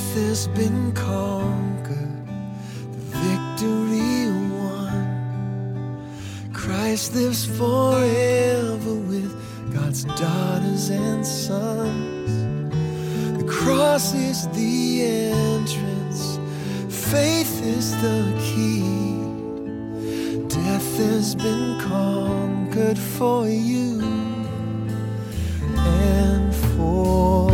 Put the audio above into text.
has been conquered, the victory won. Christ lives forever with God's daughters and sons. The cross is the entrance, faith is the key. Death has been conquered for you and for